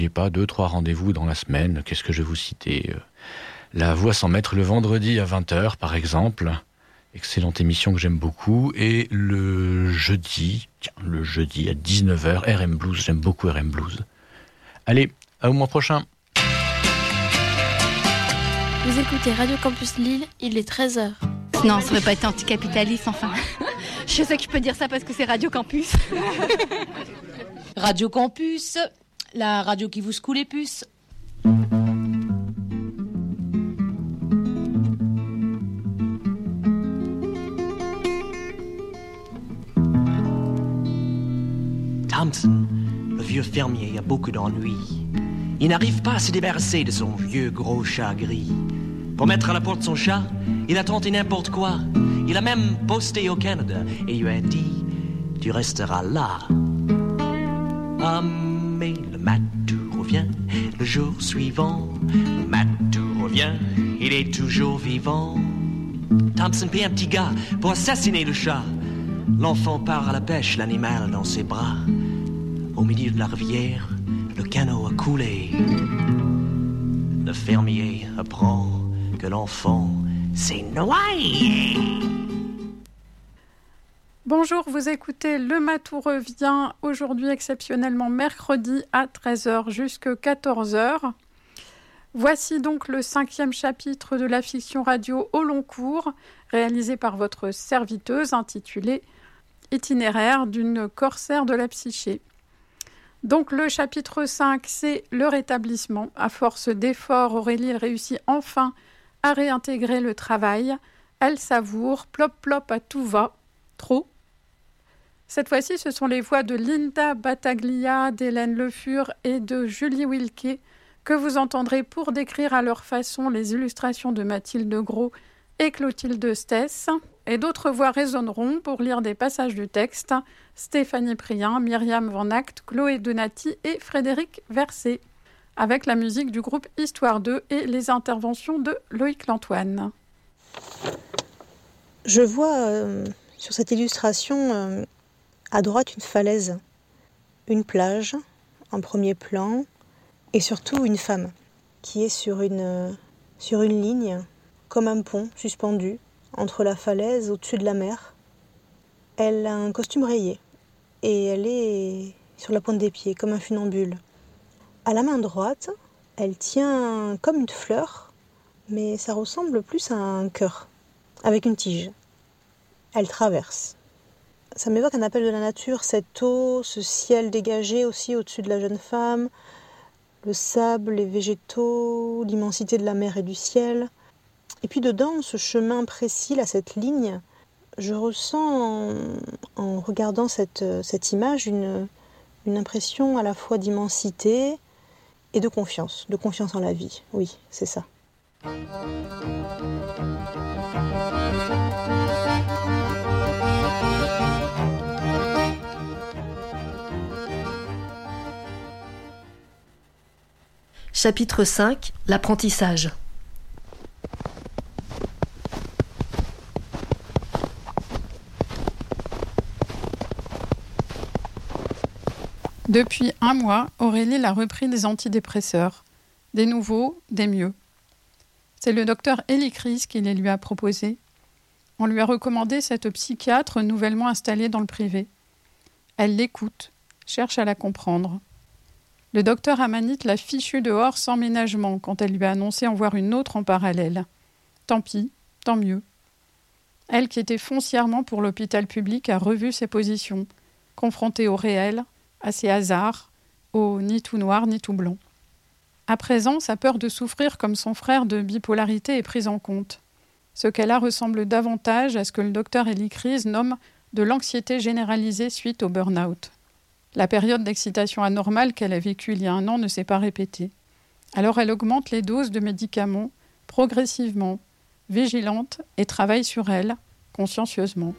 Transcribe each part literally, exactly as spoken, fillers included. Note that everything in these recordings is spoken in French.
N'oubliez pas deux, trois rendez-vous dans la semaine. Qu'est-ce que je vais vous citer ? La Voix sans maître le vendredi à vingt heures, par exemple. Excellente émission que j'aime beaucoup. Et le jeudi, tiens, le jeudi à dix-neuf heures, R M Blues. J'aime beaucoup R M Blues. Allez, au mois prochain. Vous écoutez Radio Campus Lille, il est treize heures. Non, ça ne veut pas être anticapitaliste, enfin. Je sais que je peux dire ça parce que c'est Radio Campus. Radio Campus, la radio qui vous secoue les puces. Thompson, le vieux fermier, a beaucoup d'ennuis. Il n'arrive pas à se débarrasser de son vieux gros chat gris. Pour mettre à la porte son chat, il a tenté n'importe quoi. Il a même posté au Canada et il lui a dit « Tu resteras là ». Ah, mais le matou revient le jour suivant. Le matou revient, il est toujours vivant. Thompson paie un petit gars pour assassiner le chat. L'enfant part à la pêche, l'animal dans ses bras. Au milieu de la rivière, le canot a coulé. Le fermier apprend que l'enfant s'est noyé. Bonjour, vous écoutez Le Matou revient, aujourd'hui exceptionnellement mercredi à treize heures jusqu'à quatorze heures. Voici donc le cinquième chapitre de la fiction radio au long cours, réalisé par votre serviteuse, intitulé « Itinéraire d'une corsaire de la psyché ». Donc le chapitre cinq, c'est le rétablissement. À force d'efforts, Aurélie réussit enfin à réintégrer le travail. Elle savoure, plop plop à tout va, trop. Cette fois-ci, ce sont les voix de Linda Battaglia, d'Hélène Le Fur et de Julie Wilke que vous entendrez pour décrire à leur façon les illustrations de Mathilde Gros et Clotilde Stess. Et d'autres voix résonneront pour lire des passages du texte. Stéphanie Prien, Myriam Van Act, Chloé Donati et Frédéric Verset, avec la musique du groupe Histoire deux et les interventions de Loïc Lantoine. Je vois euh, sur cette illustration euh, à droite une falaise, une plage en premier plan et surtout une femme qui est sur une, euh, sur une ligne comme un pont suspendu entre la falaise au-dessus de la mer. Elle a un costume rayé et elle est sur la pointe des pieds comme un funambule. À la main droite, elle tient comme une fleur, mais ça ressemble plus à un cœur, avec une tige. Elle traverse. Ça m'évoque un appel de la nature, cette eau, ce ciel dégagé aussi au-dessus de la jeune femme, le sable, les végétaux, l'immensité de la mer et du ciel. Et puis dedans, ce chemin précis, là, cette ligne, je ressens en, en regardant cette, cette image une, une impression à la fois d'immensité et de confiance, de confiance en la vie. Oui, c'est ça. Chapitre cinq, l'apprentissage. Depuis un mois, Aurélie a repris des antidépresseurs. Des nouveaux, des mieux. C'est le docteur Elie Chris qui les lui a proposés. On lui a recommandé cette psychiatre nouvellement installée dans le privé. Elle l'écoute, cherche à la comprendre. Le docteur Amanit l'a fichue dehors sans ménagement quand elle lui a annoncé en voir une autre en parallèle. Tant pis, tant mieux. Elle qui était foncièrement pour l'hôpital public a revu ses positions, confrontée au réel, à ses hasards, au ni tout noir ni tout blanc. À présent, sa peur de souffrir comme son frère de bipolarité est prise en compte. Ce qu'elle a ressemble davantage à ce que le docteur Elie Chris nomme de l'anxiété généralisée suite au burn-out. La période d'excitation anormale qu'elle a vécue il y a un an ne s'est pas répétée. Alors elle augmente les doses de médicaments progressivement, vigilante et travaille sur elle, consciencieusement.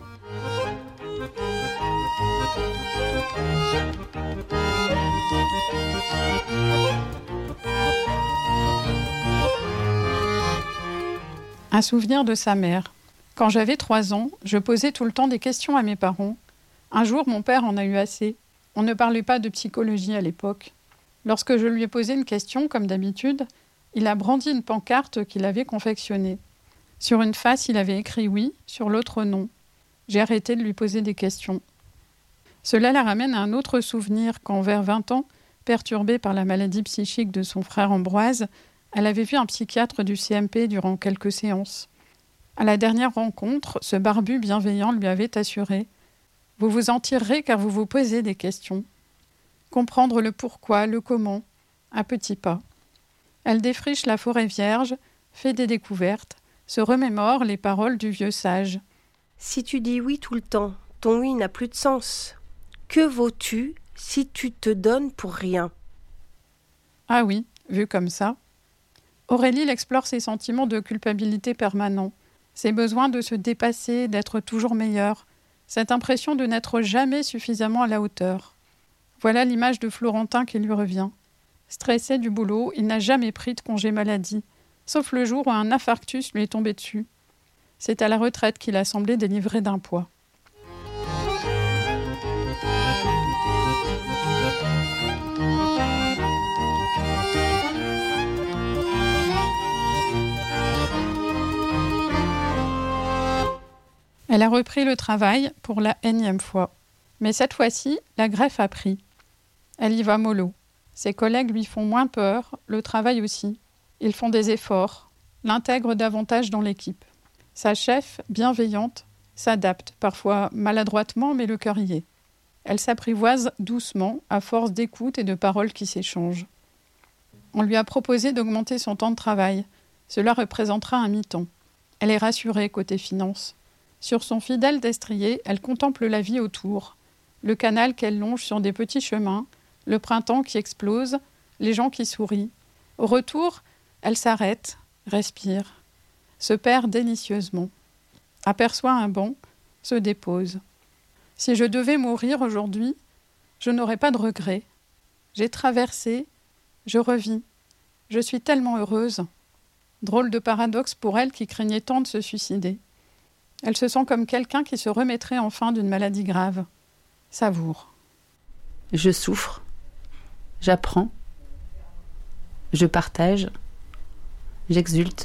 Un souvenir de sa mère. Quand j'avais trois ans, je posais tout le temps des questions à mes parents. Un jour, mon père en a eu assez. On ne parlait pas de psychologie à l'époque. Lorsque je lui ai posé une question, comme d'habitude, il a brandi une pancarte qu'il avait confectionnée. Sur une face, il avait écrit « oui », sur l'autre « non ». J'ai arrêté de lui poser des questions. Cela la ramène à un autre souvenir quand, vers vingt ans, perturbée par la maladie psychique de son frère Ambroise, elle avait vu un psychiatre du C M P durant quelques séances. À la dernière rencontre, ce barbu bienveillant lui avait assuré « Vous vous en tirerez car vous vous posez des questions. » Comprendre le pourquoi, le comment, à petits pas. Elle défriche la forêt vierge, fait des découvertes, se remémore les paroles du vieux sage. « Si tu dis oui tout le temps, ton oui n'a plus de sens. Que vaux-tu si tu te donnes pour rien ?» Ah oui, vu comme ça. Aurélie explore ses sentiments de culpabilité permanents, ses besoins de se dépasser, d'être toujours meilleure, cette impression de n'être jamais suffisamment à la hauteur. Voilà l'image de Florentin qui lui revient. Stressé du boulot, il n'a jamais pris de congé maladie, sauf le jour où un infarctus lui est tombé dessus. C'est à la retraite qu'il a semblé délivré d'un poids. Elle a repris le travail pour la énième fois. Mais cette fois-ci, la greffe a pris. Elle y va mollo. Ses collègues lui font moins peur, le travail aussi. Ils font des efforts, l'intègrent davantage dans l'équipe. Sa chef, bienveillante, s'adapte, parfois maladroitement, mais le cœur y est. Elle s'apprivoise doucement, à force d'écoute et de paroles qui s'échangent. On lui a proposé d'augmenter son temps de travail. Cela représentera un mi-temps. Elle est rassurée côté finance. Sur son fidèle destrier, elle contemple la vie autour. Le canal qu'elle longe sur des petits chemins, le printemps qui explose, les gens qui sourient. Au retour, elle s'arrête, respire, se perd délicieusement. Aperçoit un banc, se dépose. Si je devais mourir aujourd'hui, je n'aurais pas de regrets. J'ai traversé, je revis. Je suis tellement heureuse. Drôle de paradoxe pour elle qui craignait tant de se suicider. Elle se sent comme quelqu'un qui se remettrait enfin d'une maladie grave. Savoure. Je souffre. J'apprends. Je partage. J'exulte.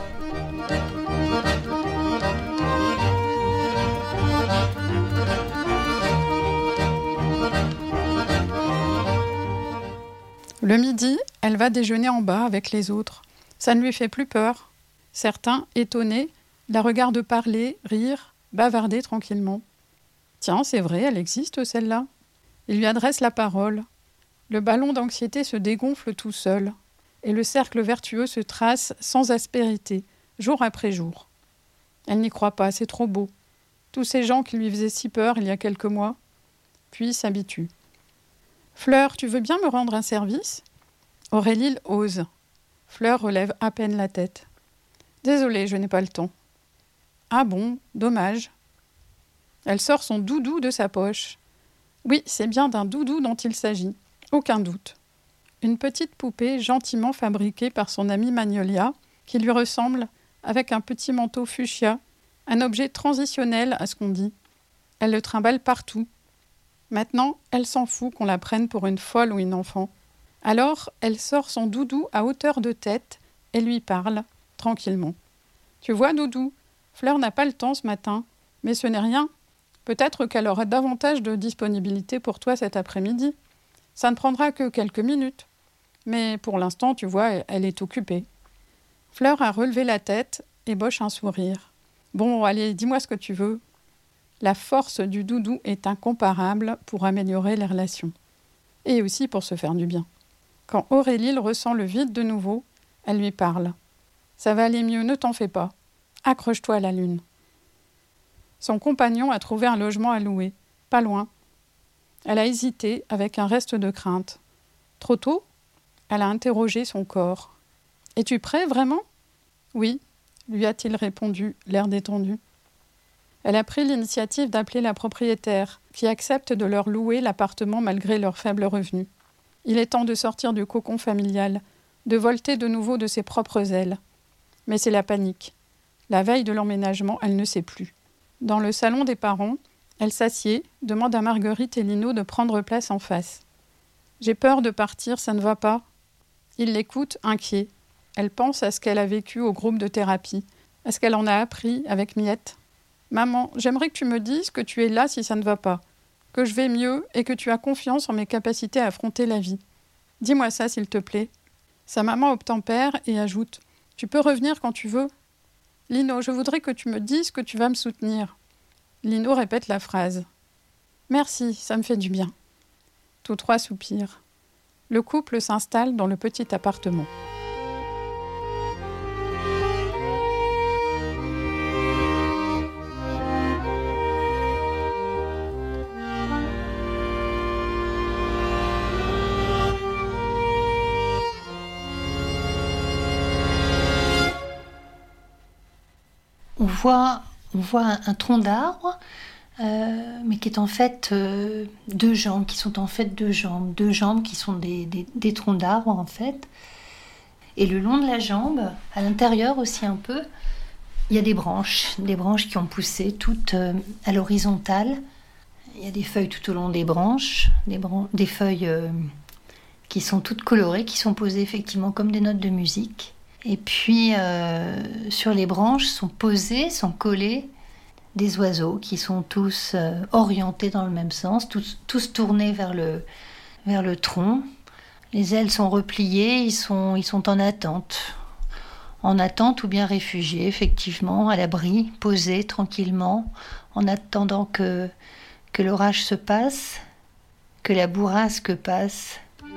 Le midi, elle va déjeuner en bas avec les autres. Ça ne lui fait plus peur. Certains, étonnés, la regardent parler, rire, bavarder tranquillement. Tiens, c'est vrai, elle existe celle-là. Il lui adresse la parole. Le ballon d'anxiété se dégonfle tout seul. Et le cercle vertueux se trace sans aspérité, jour après jour. Elle n'y croit pas, c'est trop beau. Tous ces gens qui lui faisaient si peur il y a quelques mois. Puis s'habitue. « Fleur, tu veux bien me rendre un service ?» Aurélie ose. Fleur relève à peine la tête. « Désolée, je n'ai pas le temps. » « Ah bon, dommage. » Elle sort son doudou de sa poche. Oui, c'est bien d'un doudou dont il s'agit, aucun doute. Une petite poupée gentiment fabriquée par son amie Magnolia, qui lui ressemble, avec un petit manteau fuchsia, un objet transitionnel à ce qu'on dit. Elle le trimballe partout. Maintenant, elle s'en fout qu'on la prenne pour une folle ou une enfant. Alors, elle sort son doudou à hauteur de tête et lui parle, tranquillement. « Tu vois, doudou, Fleur n'a pas le temps ce matin, mais ce n'est rien. Peut-être qu'elle aura davantage de disponibilité pour toi cet après-midi. Ça ne prendra que quelques minutes. Mais pour l'instant, tu vois, elle est occupée. » Fleur a relevé la tête et boche un sourire. « Bon, allez, dis-moi ce que tu veux. » La force du doudou est incomparable pour améliorer les relations. Et aussi pour se faire du bien. Quand Aurélie ressent le vide de nouveau, elle lui parle. « Ça va aller mieux, ne t'en fais pas. Accroche-toi à la lune. » Son compagnon a trouvé un logement à louer, pas loin. Elle a hésité avec un reste de crainte. Trop tôt ? Elle a interrogé son corps. « Es-tu prêt, vraiment ?»« Oui, » lui a-t-il répondu, l'air détendu. Elle a pris l'initiative d'appeler la propriétaire, qui accepte de leur louer l'appartement malgré leurs faibles revenus. Il est temps de sortir du cocon familial, de volter de nouveau de ses propres ailes. Mais c'est la panique. La veille de l'emménagement, elle ne sait plus. Dans le salon des parents, elle s'assied, demande à Marguerite et Lino de prendre place en face. J'ai peur de partir, ça ne va pas. Il l'écoute, inquiet. Elle pense à ce qu'elle a vécu au groupe de thérapie, à ce qu'elle en a appris avec Miette. Maman, j'aimerais que tu me dises que tu es là si ça ne va pas, que je vais mieux et que tu as confiance en mes capacités à affronter la vie. Dis-moi ça, s'il te plaît. Sa maman obtempère et ajoute « Tu peux revenir quand tu veux ?» Lino, je voudrais que tu me dises que tu vas me soutenir. Lino répète la phrase. « Merci, ça me fait du bien. » Tous trois soupirent. Le couple s'installe dans le petit appartement. On voit, on voit un, un tronc d'arbre, euh, mais qui est en fait euh, deux jambes, qui sont en fait deux jambes, deux jambes qui sont des, des, des troncs d'arbre en fait. Et le long de la jambe, à l'intérieur aussi un peu, il y a des branches, des branches qui ont poussé toutes euh, à l'horizontale. Il y a des feuilles tout au long des branches, des, bran- des feuilles euh, qui sont toutes colorées, qui sont posées effectivement comme des notes de musique. Et puis, euh, sur les branches sont posés, sont collés des oiseaux qui sont tous euh, orientés dans le même sens, tous, tous tournés vers le, vers le tronc. Les ailes sont repliées, ils sont, ils sont en attente. En attente ou bien réfugiés, effectivement, à l'abri, posés tranquillement, en attendant que, que l'orage se passe, que la bourrasque passe.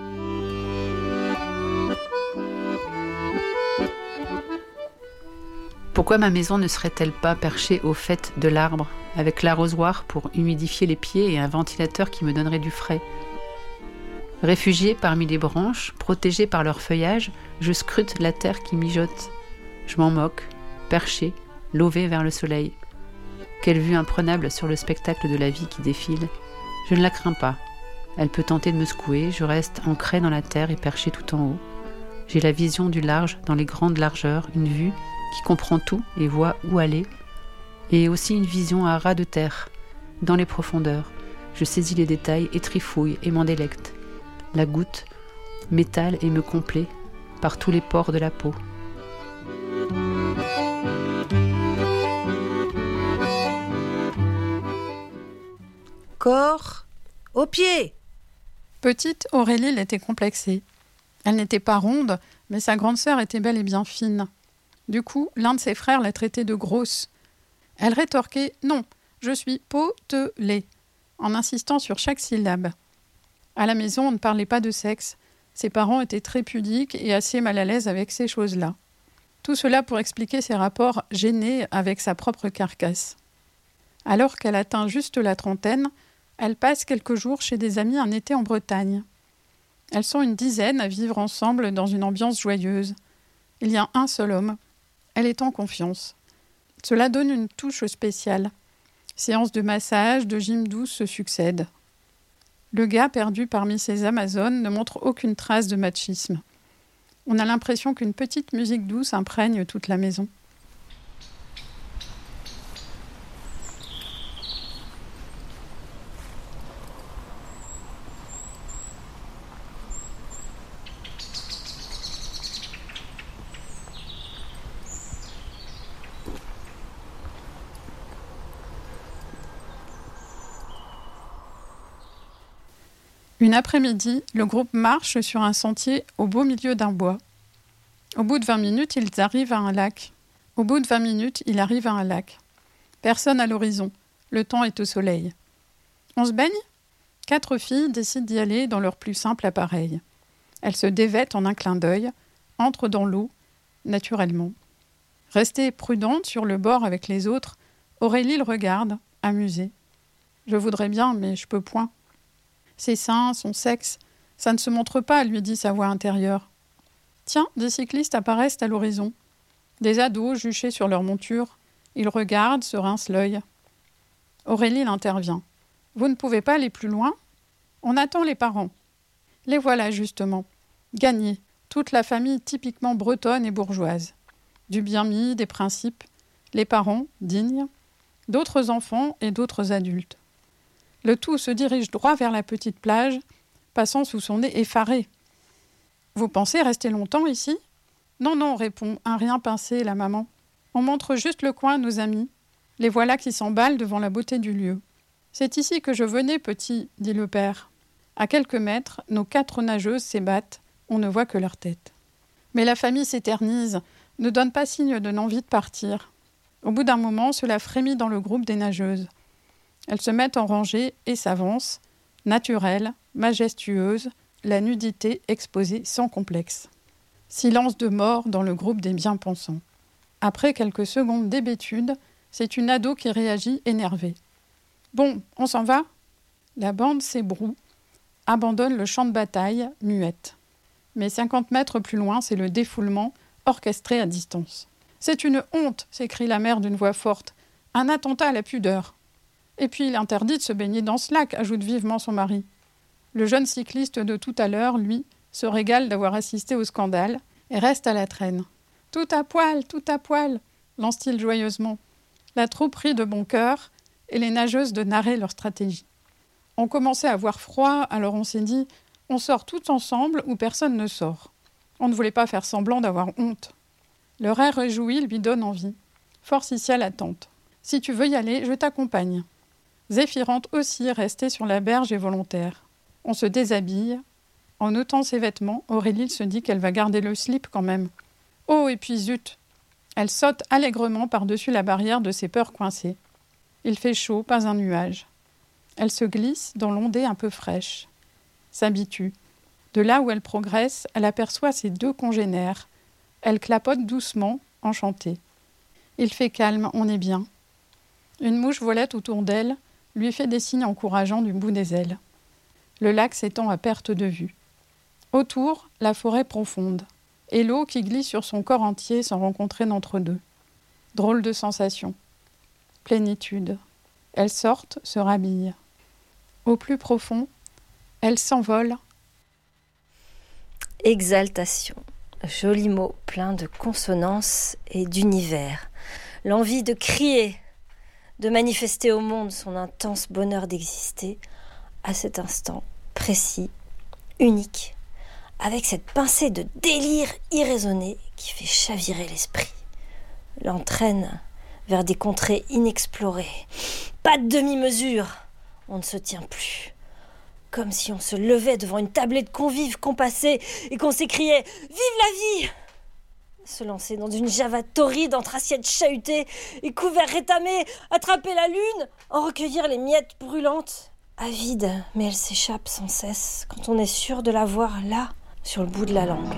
Pourquoi ma maison ne serait-elle pas perchée au faîte de l'arbre, avec l'arrosoir pour humidifier les pieds et un ventilateur qui me donnerait du frais ? Réfugiée parmi les branches, protégée par leur feuillage, je scrute la terre qui mijote. Je m'en moque, perchée, levée vers le soleil. Quelle vue imprenable sur le spectacle de la vie qui défile. Je ne la crains pas. Elle peut tenter de me secouer, je reste ancrée dans la terre et perchée tout en haut. J'ai la vision du large dans les grandes largeurs, une vue qui comprend tout et voit où aller, et aussi une vision à ras de terre, dans les profondeurs. Je saisis les détails et trifouille et m'en délecte. La goutte m'étale et me complaît par tous les pores de la peau. Corps aux pieds. Petite, Aurélie l'était complexée. Elle n'était pas ronde, mais sa grande sœur était bel et bien fine. Du coup, l'un de ses frères la traitait de grosse. Elle rétorquait « Non, je suis potelée », en insistant sur chaque syllabe. À la maison, on ne parlait pas de sexe. Ses parents étaient très pudiques et assez mal à l'aise avec ces choses-là. Tout cela pour expliquer ses rapports gênés avec sa propre carcasse. Alors qu'elle atteint juste la trentaine, elle passe quelques jours chez des amis un été en Bretagne. Elles sont une dizaine à vivre ensemble dans une ambiance joyeuse. Il y a un seul homme. Elle est en confiance. Cela donne une touche spéciale. Séances de massage, de gym douce se succèdent. Le gars perdu parmi ces Amazones ne montre aucune trace de machisme. On a l'impression qu'une petite musique douce imprègne toute la maison. Une après-midi, le groupe marche sur un sentier au beau milieu d'un bois. Au bout de vingt minutes, ils arrivent à un lac. Au bout de vingt minutes, il arrive à un lac. Personne à l'horizon. Le temps est au soleil. On se baigne ? Quatre filles décident d'y aller dans leur plus simple appareil. Elles se dévêtent en un clin d'œil, entrent dans l'eau, naturellement. Restée prudente sur le bord avec les autres, Aurélie le regarde, amusée. « Je voudrais bien, mais je peux point. » Ses seins, son sexe, ça ne se montre pas, lui dit sa voix intérieure. Tiens, des cyclistes apparaissent à l'horizon. Des ados juchés sur leur monture. Ils regardent, se rincent l'œil. Aurélie l'intervient. Vous ne pouvez pas aller plus loin ? On attend les parents. Les voilà justement. Gagnés. Toute la famille typiquement bretonne et bourgeoise. Du bien-mis, des principes. Les parents, dignes. D'autres enfants et d'autres adultes. Le tout se dirige droit vers la petite plage, passant sous son nez effaré. « Vous pensez rester longtemps ici ?»« Non, non, répond un rien pincé la maman. On montre juste le coin à nos amis. Les voilà qui s'emballent devant la beauté du lieu. C'est ici que je venais, petit, dit le père. À quelques mètres, nos quatre nageuses s'ébattent, on ne voit que leur tête. Mais la famille s'éternise, ne donne pas signe de l'envie de partir. Au bout d'un moment, cela frémit dans le groupe des nageuses. Elles se mettent en rangée et s'avancent, naturelles, majestueuses, la nudité exposée sans complexe. Silence de mort dans le groupe des bien-pensants. Après quelques secondes d'hébétude, c'est une ado qui réagit énervée. « Bon, on s'en va ?» La bande s'ébroue, abandonne le champ de bataille, muette. Mais cinquante mètres plus loin, c'est le défoulement, orchestré à distance. « C'est une honte !» s'écrie la mère d'une voix forte. « Un attentat à la pudeur !» Et puis il interdit de se baigner dans ce lac, ajoute vivement son mari. Le jeune cycliste de tout à l'heure, lui, se régale d'avoir assisté au scandale et reste à la traîne. « Tout à poil, tout à poil !» lance-t-il joyeusement. La troupe rit de bon cœur et les nageuses de narrer leur stratégie. On commençait à avoir froid, alors on s'est dit « on sort tous ensemble ou personne ne sort ». On ne voulait pas faire semblant d'avoir honte. Leur air réjoui lui donne envie. Forsythia l'attente. « Si tu veux y aller, je t'accompagne ». Zéphirante aussi, restée sur la berge, est volontaire. On se déshabille. En ôtant ses vêtements, Aurélie se dit qu'elle va garder le slip quand même. Oh, et puis zut! Elle saute allègrement par-dessus la barrière de ses peurs coincées. Il fait chaud, pas un nuage. Elle se glisse dans l'ondée un peu fraîche. S'habitue. De là où elle progresse, elle aperçoit ses deux congénères. Elle clapote doucement, enchantée. Il fait calme, on est bien. Une mouche volette autour d'elle, lui fait des signes encourageants du bout des ailes. Le lac s'étend à perte de vue. Autour, la forêt profonde, et l'eau qui glisse sur son corps entier sans rencontrer d'entre deux. Drôle de sensation. Plénitude. Elles sortent, se rhabillent. Au plus profond, elles s'envolent. Exaltation. Joli mot plein de consonances et d'univers. L'envie de crier, de manifester au monde son intense bonheur d'exister à cet instant précis, unique, avec cette pincée de délire irraisonné qui fait chavirer l'esprit, l'entraîne vers des contrées inexplorées. Pas de demi-mesure, on ne se tient plus. Comme si on se levait devant une tablée de convives compassés et qu'on s'écriait « Vive la vie !» Se lancer dans une java torride entre assiettes chahutées et couverts rétamés, attraper la lune, en recueillir les miettes brûlantes. Avide, mais elle s'échappe sans cesse quand on est sûr de la voir là, sur le bout de la langue.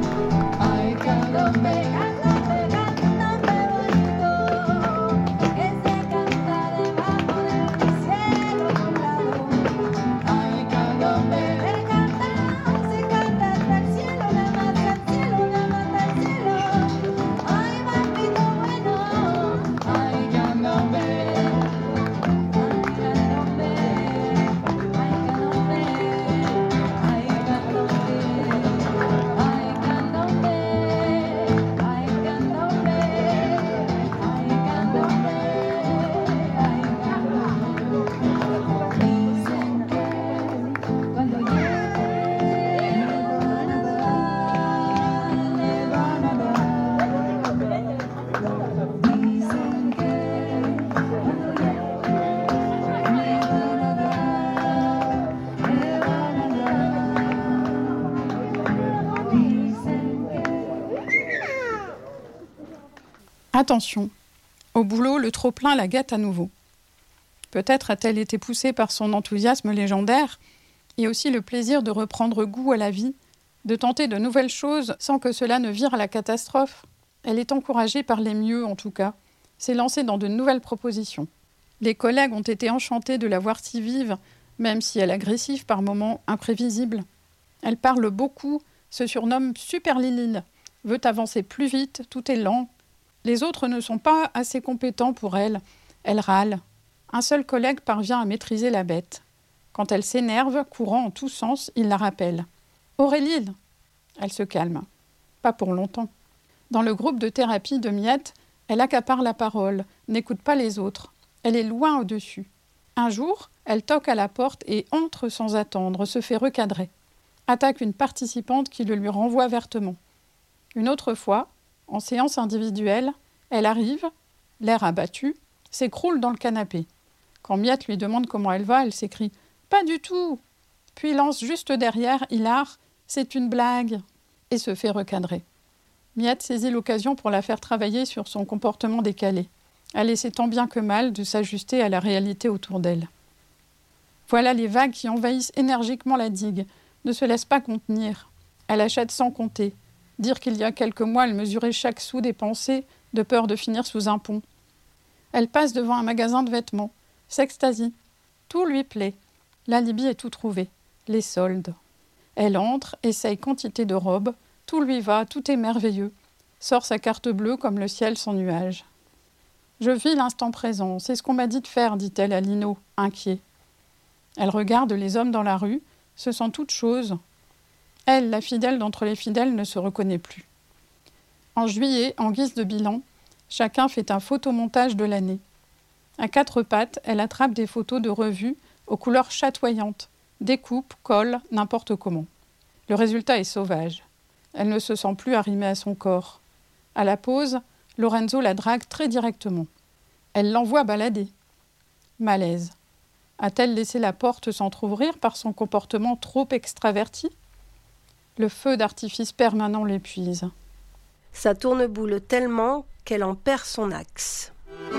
Attention, au boulot, le trop-plein la gâte à nouveau. Peut-être a-t-elle été poussée par son enthousiasme légendaire et aussi le plaisir de reprendre goût à la vie, de tenter de nouvelles choses sans que cela ne vire à la catastrophe. Elle est encouragée par les mieux, en tout cas, s'est lancée dans de nouvelles propositions. Les collègues ont été enchantés de la voir si vive, même si elle est agressive par moments, imprévisible. Elle parle beaucoup, se surnomme Super Lilil, veut avancer plus vite, tout est lent. Les autres ne sont pas assez compétents pour elle. Elle râle. Un seul collègue parvient à maîtriser la bête. Quand elle s'énerve, courant en tous sens, il la rappelle. « Aurélie !» Elle se calme. Pas pour longtemps. Dans le groupe de thérapie de Miette, elle accapare la parole, n'écoute pas les autres. Elle est loin au-dessus. Un jour, elle toque à la porte et entre sans attendre, se fait recadrer. Attaque une participante qui le lui renvoie vertement. Une autre fois, en séance individuelle, elle arrive, l'air abattu, s'écroule dans le canapé. Quand Miette lui demande comment elle va, elle s'écrie « Pas du tout !» Puis lance juste derrière, hilar « C'est une blague !» et se fait recadrer. Miette saisit l'occasion pour la faire travailler sur son comportement décalé. Elle essaie tant bien que mal de s'ajuster à la réalité autour d'elle. Voilà les vagues qui envahissent énergiquement la digue, ne se laissent pas contenir. Elle achète sans compter. Dire qu'il y a quelques mois, elle mesurait chaque sou dépensé, de peur de finir sous un pont. Elle passe devant un magasin de vêtements, s'extasie. Tout lui plaît. L'alibi est tout trouvé. Les soldes. Elle entre, essaye quantité de robes, tout lui va, tout est merveilleux. Sort sa carte bleue comme le ciel sans nuages. « Je vis l'instant présent, c'est ce qu'on m'a dit de faire, dit-elle à Lino, inquiet. Elle regarde les hommes dans la rue, se sent toute chose. Elle, la fidèle d'entre les fidèles, ne se reconnaît plus. En juillet, en guise de bilan, chacun fait un photomontage de l'année. À quatre pattes, elle attrape des photos de revues aux couleurs chatoyantes, découpe, colle, n'importe comment. Le résultat est sauvage. Elle ne se sent plus arrimée à son corps. À la pause, Lorenzo la drague très directement. Elle l'envoie balader. Malaise. A-t-elle laissé la porte s'entr'ouvrir par son comportement trop extraverti ? Le feu d'artifice permanent l'épuise. Ça tourne-boule tellement qu'elle en perd son axe.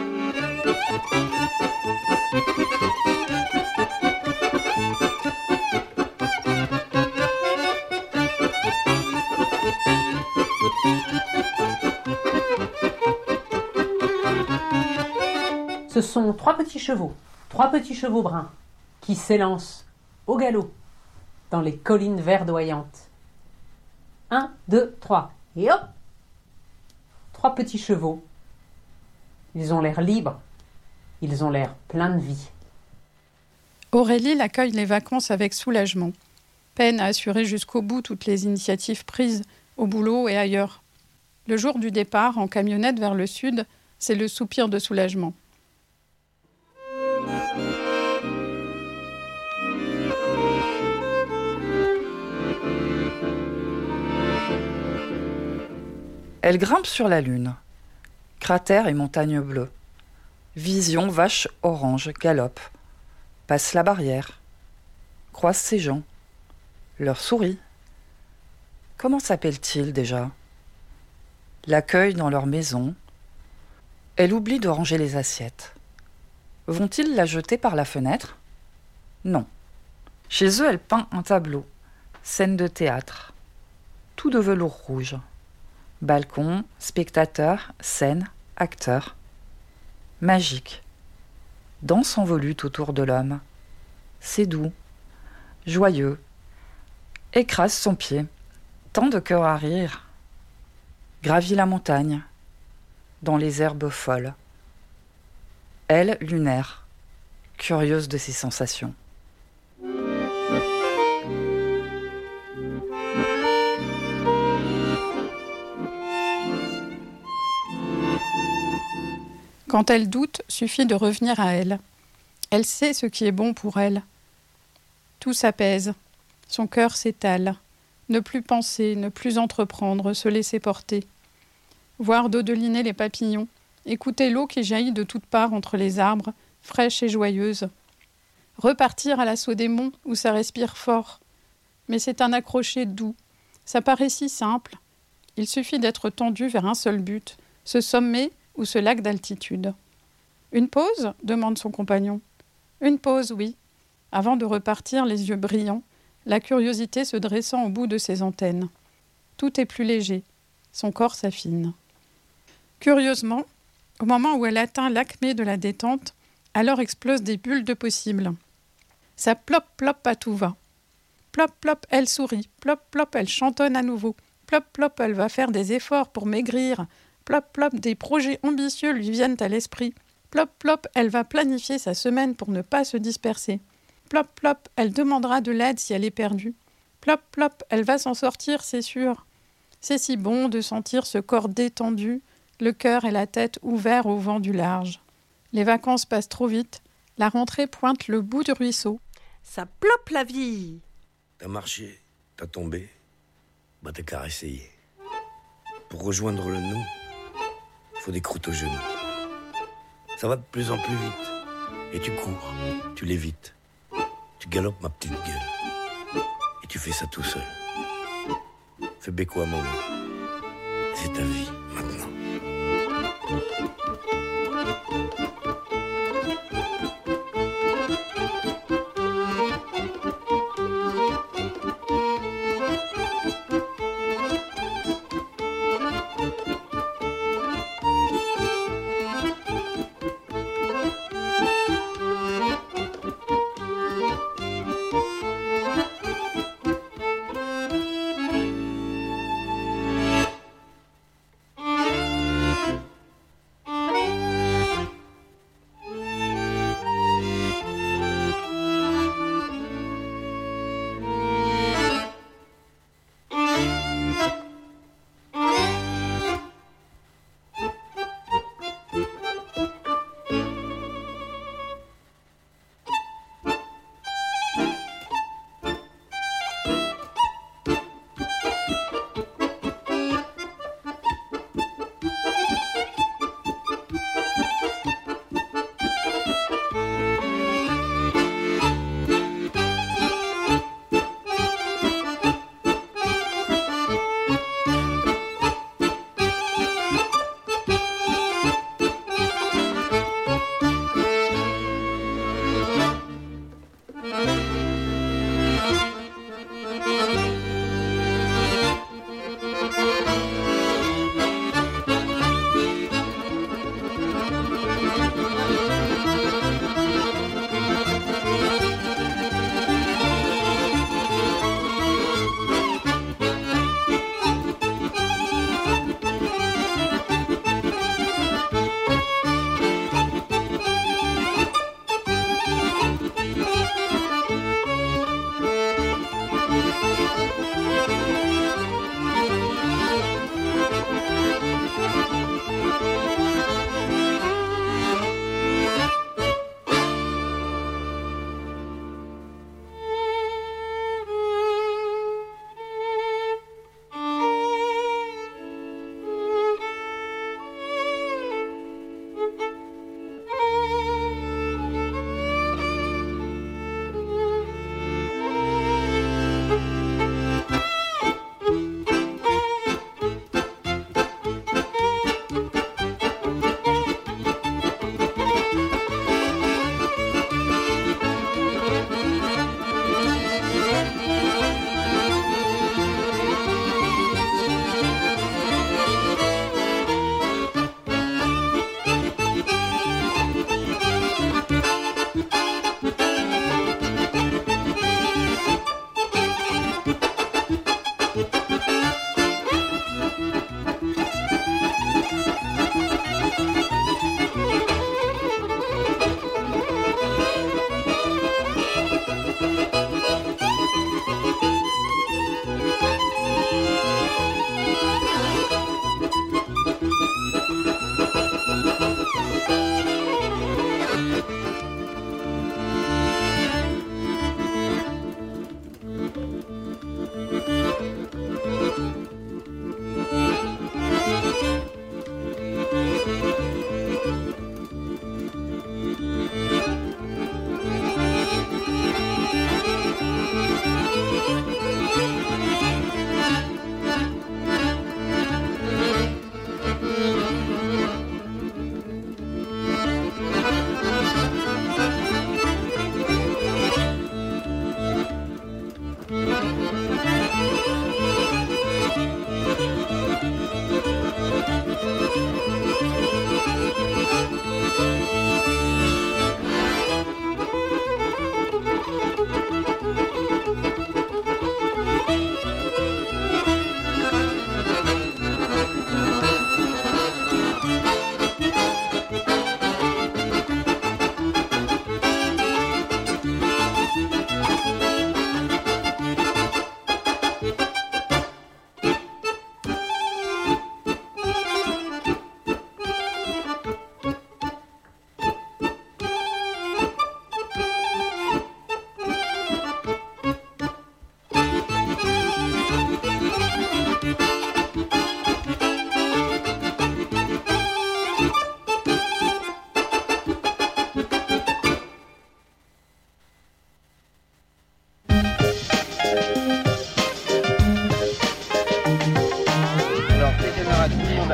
Ce sont trois petits chevaux, trois petits chevaux bruns, qui s'élancent au galop dans les collines verdoyantes. Un, deux, trois, et hop! Trois petits chevaux. Ils ont l'air libres, ils ont l'air pleins de vie. Aurélie l'accueille les vacances avec soulagement. Peine à assurer jusqu'au bout toutes les initiatives prises au boulot et ailleurs. Le jour du départ, en camionnette vers le sud, c'est le soupir de soulagement. Elle grimpe sur la lune. Cratère et montagne bleue. Vision vache orange galope. Passe la barrière. Croise ses gens. Leur sourit. Comment s'appelle-t-il déjà ? L'accueille dans leur maison. Elle oublie de ranger les assiettes. Vont-ils la jeter par la fenêtre ? Non. Chez eux, elle peint un tableau. Scène de théâtre. Tout de velours rouge. Balcon, spectateur, scène, acteur. Magique. Danse en volute autour de l'homme. C'est doux. Joyeux. Écrase son pied. Tant de cœur à rire. Gravit la montagne. Dans les herbes folles. Elle, lunaire. Curieuse de ses sensations. Quand elle doute, suffit de revenir à elle. Elle sait ce qui est bon pour elle. Tout s'apaise. Son cœur s'étale. Ne plus penser, ne plus entreprendre, se laisser porter. Voir dodeliner les papillons, écouter l'eau qui jaillit de toutes parts entre les arbres, fraîche et joyeuse. Repartir à l'assaut des monts où ça respire fort. Mais c'est un accroché doux. Ça paraît si simple. Il suffit d'être tendu vers un seul but, ce sommet ou ce lac d'altitude. « Une pause ?» demande son compagnon. « Une pause, oui. » Avant de repartir, les yeux brillants, la curiosité se dressant au bout de ses antennes. Tout est plus léger. Son corps s'affine. Curieusement, au moment où elle atteint l'acmé de la détente, alors explosent des bulles de possible. Ça plop plop à tout va. Plop plop, elle sourit. Plop plop, elle chantonne à nouveau. Plop plop, elle va faire des efforts pour maigrir. Plop plop, des projets ambitieux lui viennent à l'esprit. Plop plop, elle va planifier sa semaine pour ne pas se disperser. Plop plop, elle demandera de l'aide si elle est perdue. Plop plop, elle va s'en sortir, c'est sûr. C'est si bon de sentir ce corps détendu, le cœur et la tête ouverts au vent du large. Les vacances passent trop vite, La rentrée pointe le bout du ruisseau. Ça plope la vie. T'as marché, t'as tombé, bah t'as qu'à réessayer. Pour rejoindre le nous, faut des croûtes aux genoux. Ça va de plus en plus vite. Et tu cours, tu l'évites. Tu galopes ma petite gueule. Et tu fais ça tout seul. Fais béco à maman. C'est ta vie, maintenant.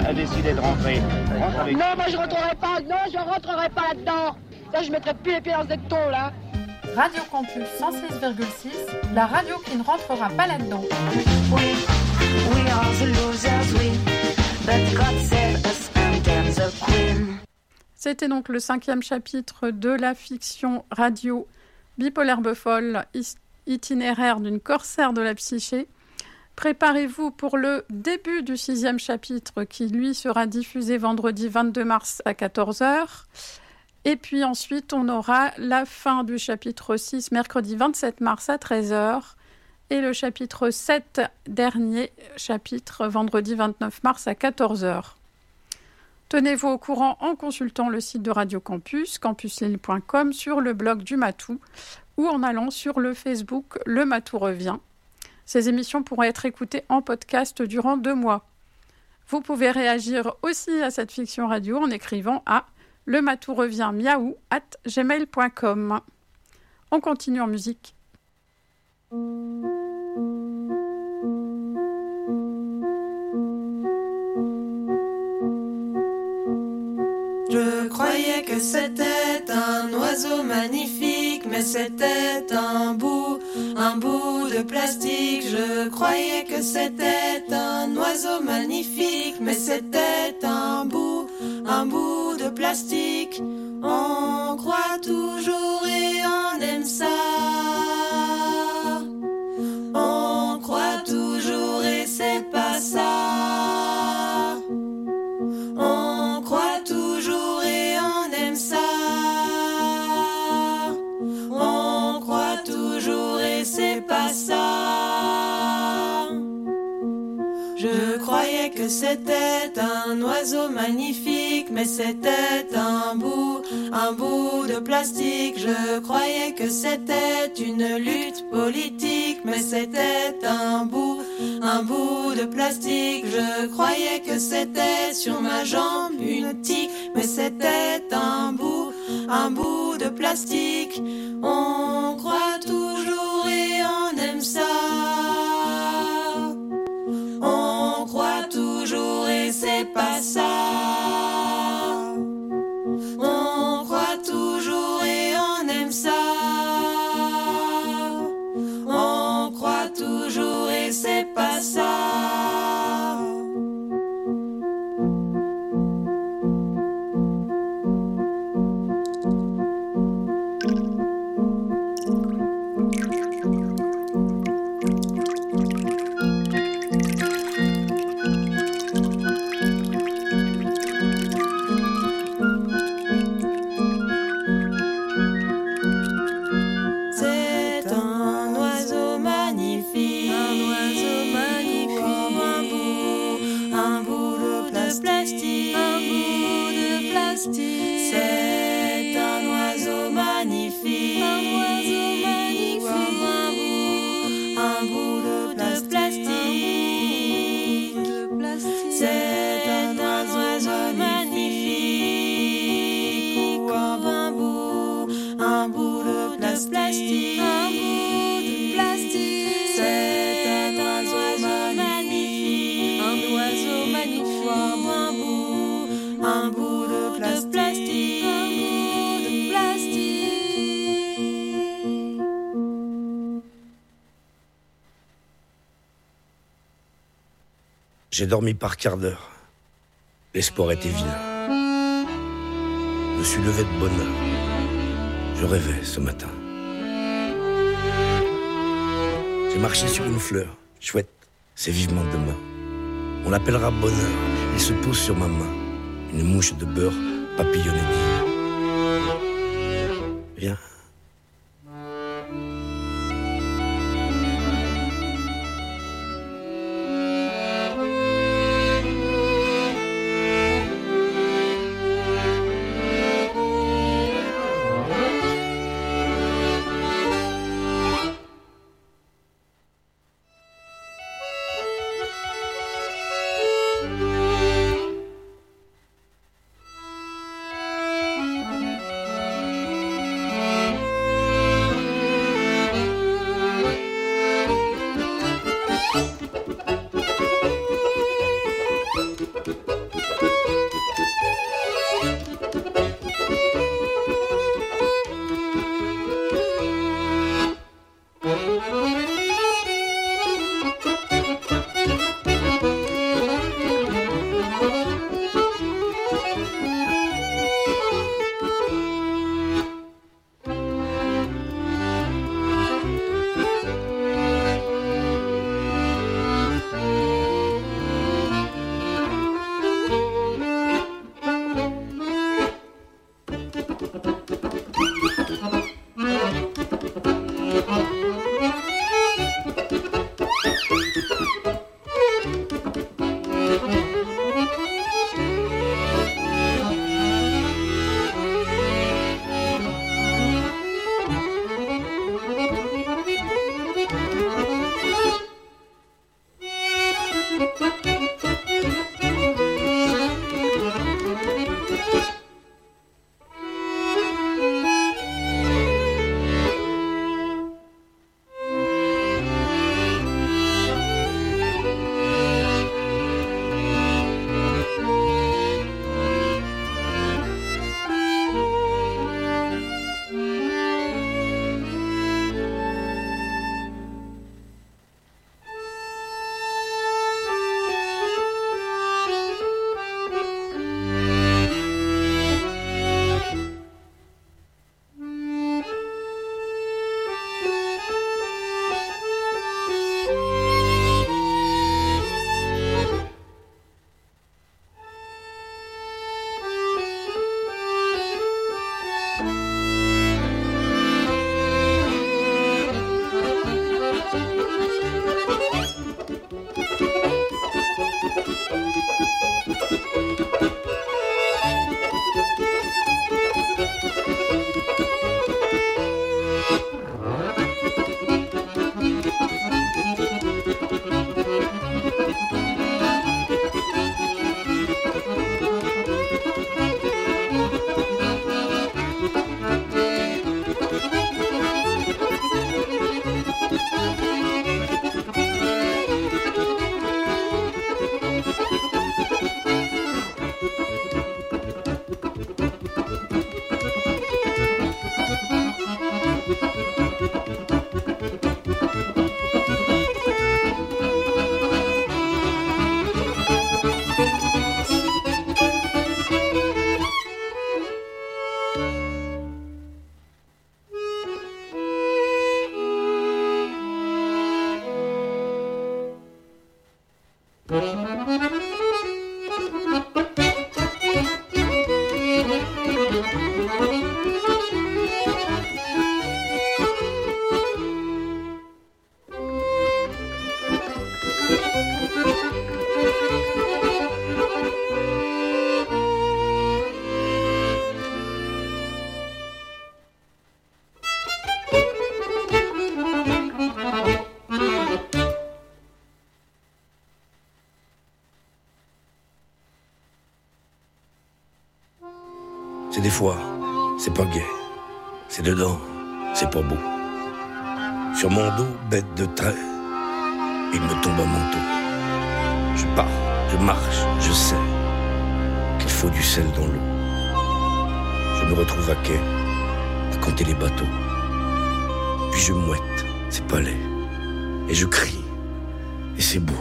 a décidé de rentrer. Rentre avec. Non, moi je rentrerai pas, non, je rentrerai pas là-dedans. Ça, je mettrai plus les pieds dans cette tôle, là. Radio Campus cent six virgule six, la radio qui ne rentrera pas là-dedans. We, we are the losers, we, but God save us and then the queen. C'était donc le cinquième chapitre de la fiction radio Bipolaire Befolle, itinéraire d'une corsaire de la psyché. Préparez-vous pour le début du sixième chapitre qui, lui, sera diffusé vendredi vingt-deux mars à quatorze heures. Et puis ensuite, on aura la fin du chapitre six, mercredi vingt-sept mars à treize heures. Et le chapitre sept, dernier chapitre, vendredi vingt-neuf mars à quatorze heures. Tenez-vous au courant en consultant le site de Radio Campus, campus lille point com, sur le blog du Matou, ou en allant sur le Facebook Le Matou revient. Ces émissions pourront être écoutées en podcast durant deux mois. Vous pouvez réagir aussi à cette fiction radio en écrivant à le matou revient miaou arobase gmail point com. On continue en musique. Je croyais que c'était un oiseau magnifique, mais c'était un bout, un bout de plastique. Je croyais que c'était un oiseau magnifique, mais c'était un bout, un bout de plastique. On croit toujours et on aime ça. On croit toujours et c'est pas ça. On croit toujours et on aime ça. On croit toujours et c'est pas ça. Je croyais que c'était un oiseau magnifique, mais c'était un bout, un bout de plastique. Je croyais que c'était une lutte politique, mais c'était un bout, un bout de plastique. Je croyais que c'était sur ma jambe une tique, mais c'était un bout, un bout de plastique. On croit toujours et on aime ça. On croit toujours et c'est pas ça. On croit toujours et on aime ça. On croit toujours et c'est pas ça. C'est un oiseau magnifique, un oiseau magnifique, un bout, un bout de plastique. C'est un oiseau magnifique, ou un bout, un bout de plastique, un bout de plastique. C'est un oiseau magnifique, un oiseau magnifique, ou un bout, un bout de plastique, un bout de plastique. J'ai dormi par quart d'heure. L'espoir était vilain. Je me suis levé de bonne heure. Je rêvais ce matin. J'ai marché sur une fleur. Chouette, c'est vivement demain. On l'appellera bonheur. Il se pose sur ma main. Une mouche de beurre papillonnait dit. Viens. C'est des fois, c'est pas gai. C'est dedans, c'est pas beau. Sur mon dos, bête de trait, il me tombe un manteau. Je pars, je marche, je sais qu'il faut du sel dans l'eau. Je me retrouve à quai, à compter les bateaux. Puis je mouette ces palais, et je crie, et c'est beau.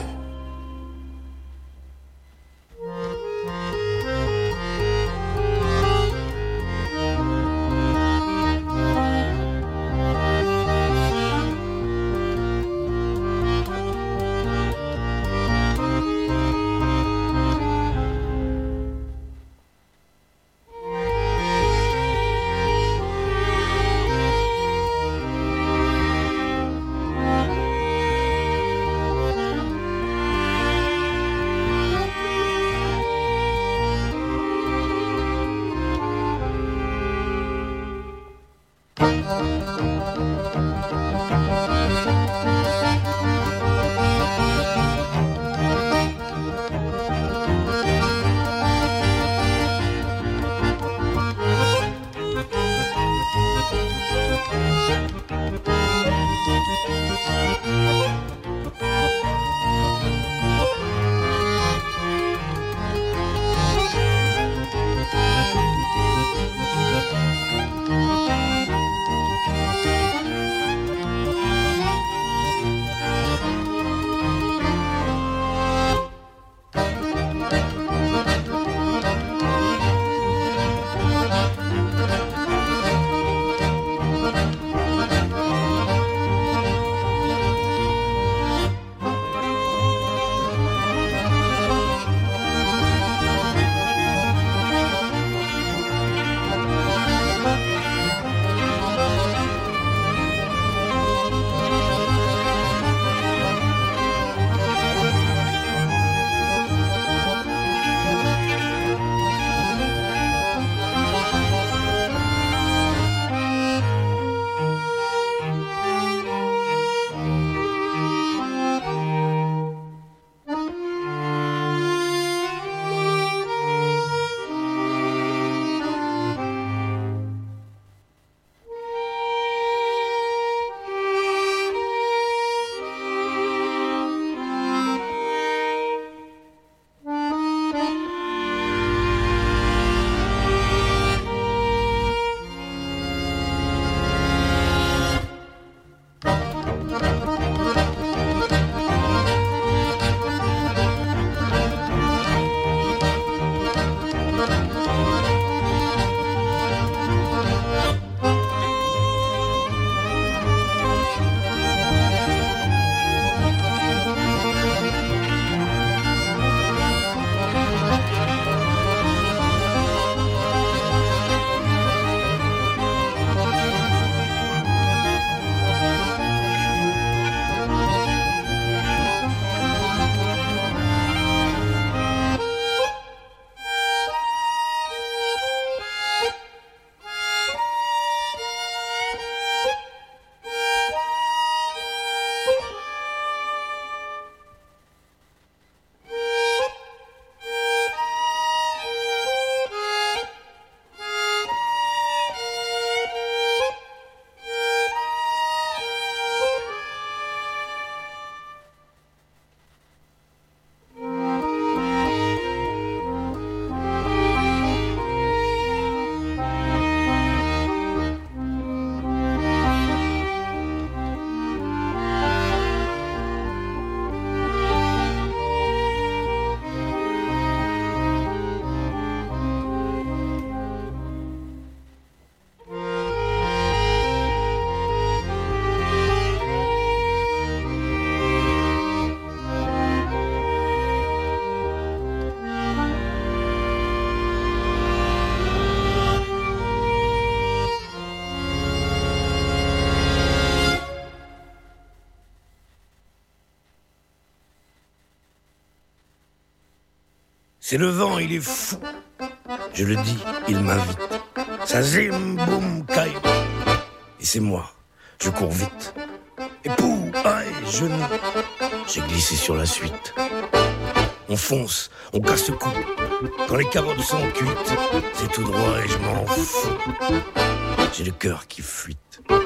C'est le vent, il est fou. Je le dis, il m'invite. Ça zim, boum, caille. Et c'est moi, je cours vite. Et pou, aïe, genou. J'ai glissé sur la suite. On fonce, on casse cou. Quand les carottes sont cuites, c'est tout droit et je m'en fous. J'ai le cœur qui fuite.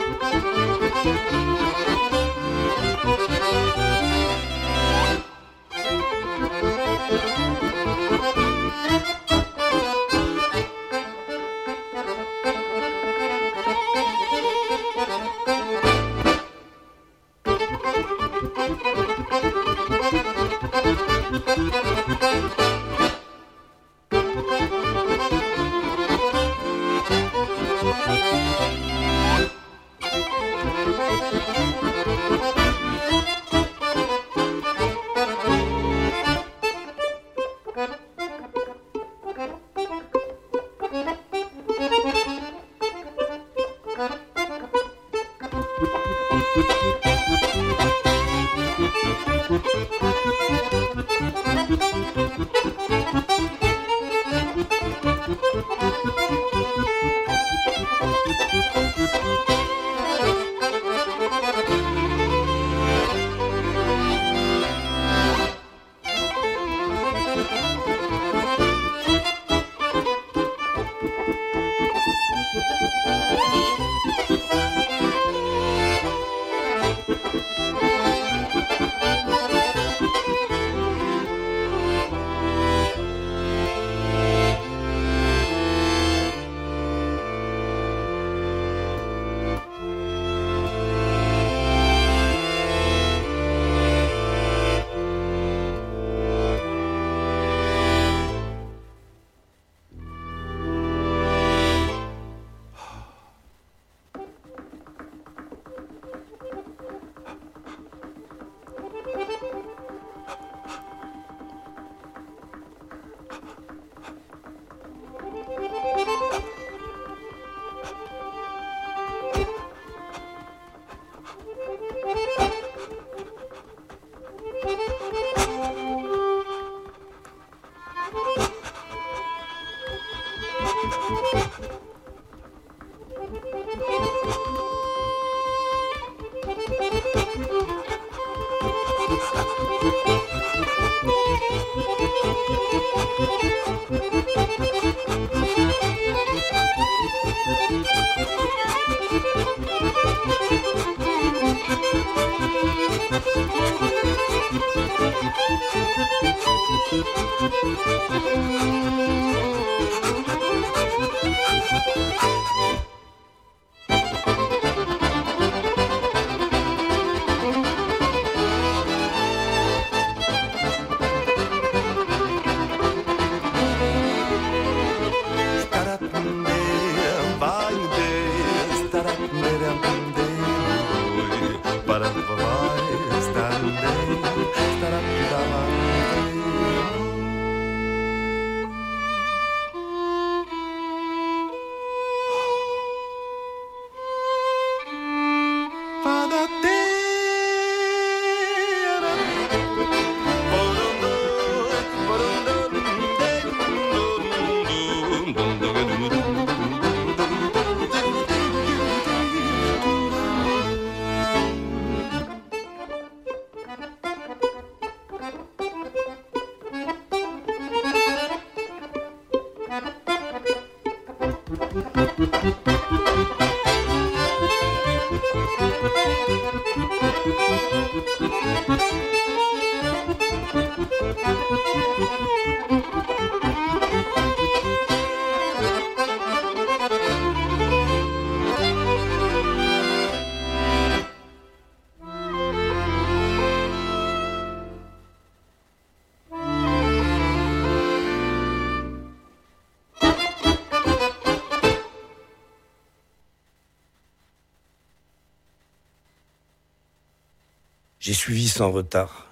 J'ai suivi sans retard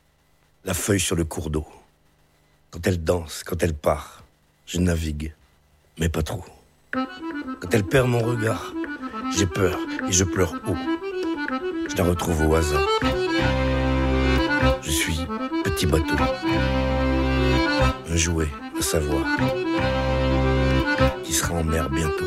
la feuille sur le cours d'eau. Quand elle danse, quand elle part, je navigue, mais pas trop. Quand elle perd mon regard, j'ai peur et je pleure haut. Je la retrouve au hasard. Je suis petit bateau, un jouet à savoir, qui sera en mer bientôt.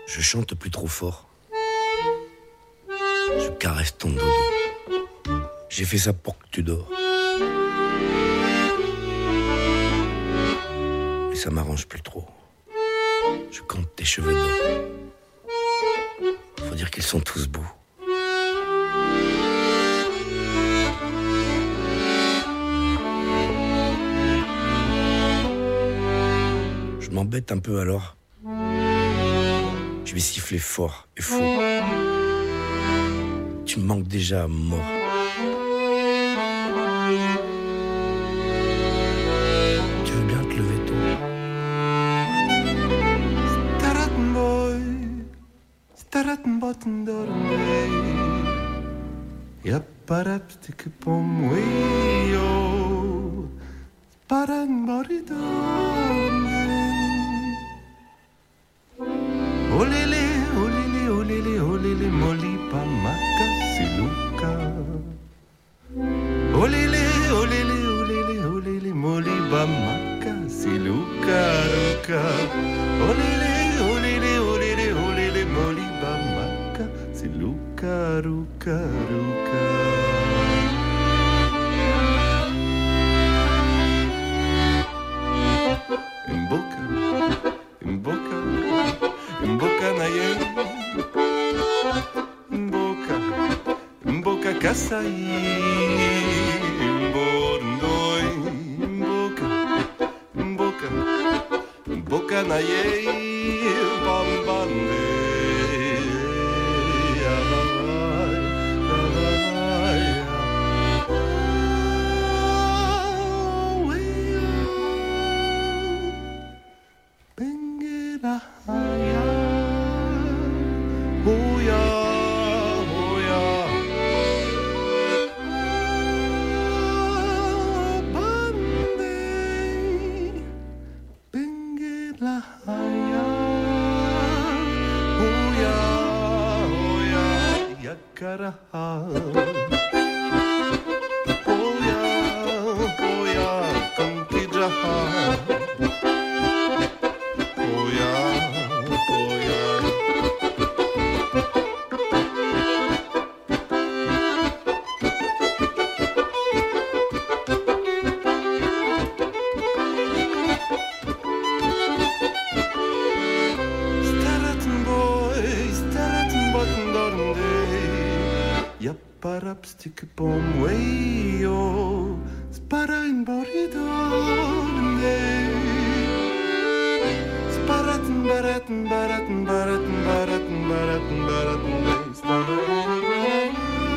Je chante plus trop fort. Je caresse ton dodo. J'ai fait ça pour que tu dors. Mais ça m'arrange plus trop. Je compte tes cheveux d'or. Faut dire qu'ils sont tous beaux. Je m'embête un peu alors. Je vais siffler fort et faux. Tu me manques déjà à mort. Tu veux bien te lever tôt? Olele, olele, olele, olele, moli pamaka siluka. Olele, olele, olele, olele, moli pamaka siluka ruka. Olele, olele, olele, olele, moli pamaka siluka ruka ruka. En boca, en boca. Mboka na ye, mboka, mboka kasai, mbondoi, mboka, mboka, mboka na ye, bambande, yavai, yavai, bengera haya. Hoya, hoya, bande, bengela haya. Hoya, hoya, yakaraha. Hoya, hoya, konkijaha. Hoya, hoya. Parapstick bom wayo, spara in boridone. Sparatin baratin baratin baratin baratin baratin baratin baratin.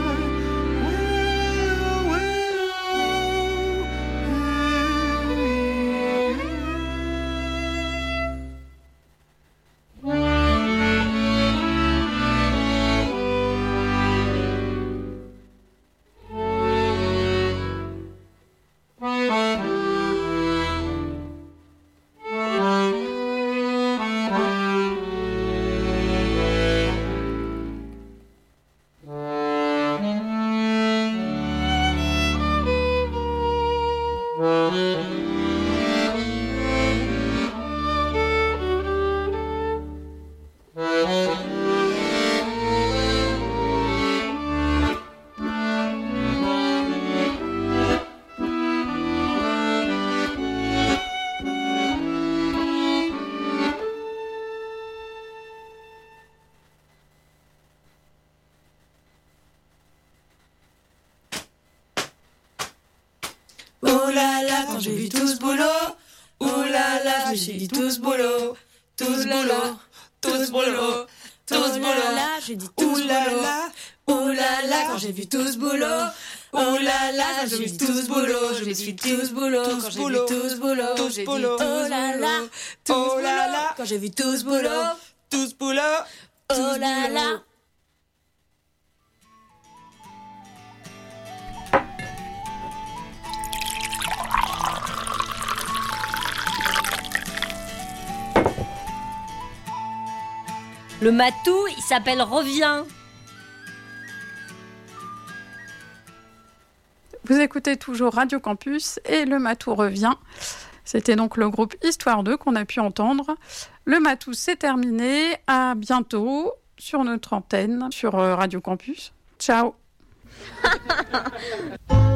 Oh là là, quand j'ai vu tout ce boulot, oh là là, je me suis dit tout ce boulot, tout ce boulot, tout ce boulot, tout ce boulot. Là, j'ai dit tout ce boulot. Oh là là, quand j'ai vu tout ce boulot, oh là là, j'ai vu tout ce boulot, je me suis dit tout ce boulot, quand j'ai vu tout ce boulot, j'ai dit oh là là, oh là là, quand j'ai vu tout ce boulot, tout ce boulot, oh là là. Le matou, il s'appelle Reviens. Vous écoutez toujours Radio Campus et le matou revient. C'était donc le groupe Histoire deux qu'on a pu entendre. Le Matou, c'est terminé. À bientôt sur notre antenne, sur Radio Campus. Ciao.